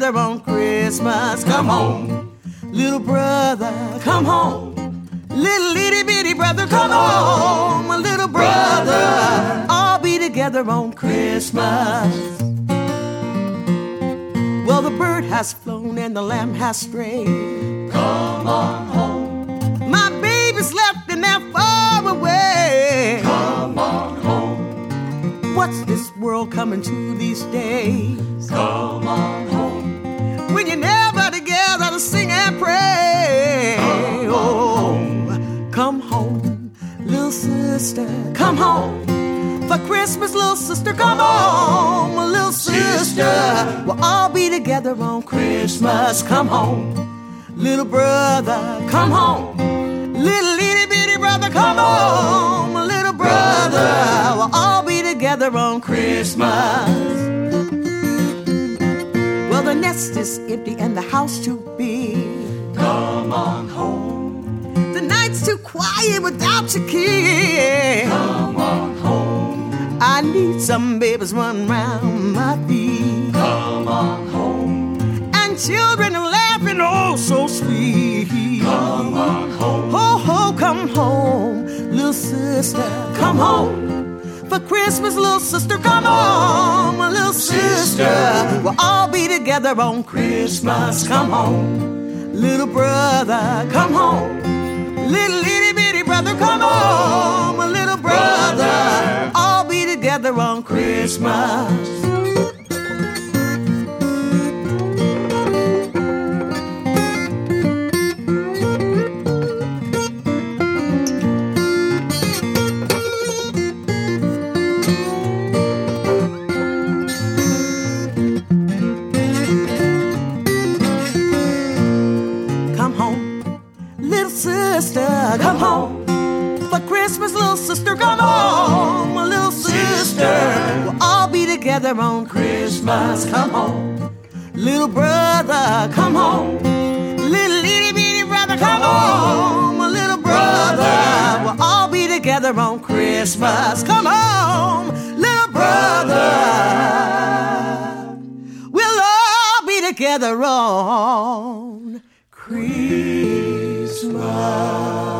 together on Christmas. Come home, little brother, come home. Little itty bitty brother, come home, my little brother. All be together on Christmas. Well, the bird has flown and the lamb has strayed. Come on home. My baby's left and they're far away. Come on home. What's this world coming to these days? Come on home. When you're never together to sing and pray. Come home, little sister, come home. For Christmas, little sister, come home, my little sister. We'll all be together on Christmas. Come home, little brother, come home. Little itty bitty brother, come home, my little brother. We'll all be together on Christmas. Well, the nest is empty and the house too big. Come on home. The night's too quiet without your kid. Come on home. I need some babies run round my feet. Come on home. And children are laughing oh so sweet. Come on home. Ho ho, come home, little sister, come home. For Christmas, little sister, come home, my little sister. We'll all be together on Christmas. Come home, little brother, come home. Little itty bitty brother, come home, my little brother. All be together on Christmas. Come home. For Christmas, little sister, come home, my little sister. We'll all be together on Christmas. Come home, little brother, come home. Little itty bitty brother, come home, my little brother. We'll all be together on Christmas. Come home, little brother. We'll all be together on Christmas.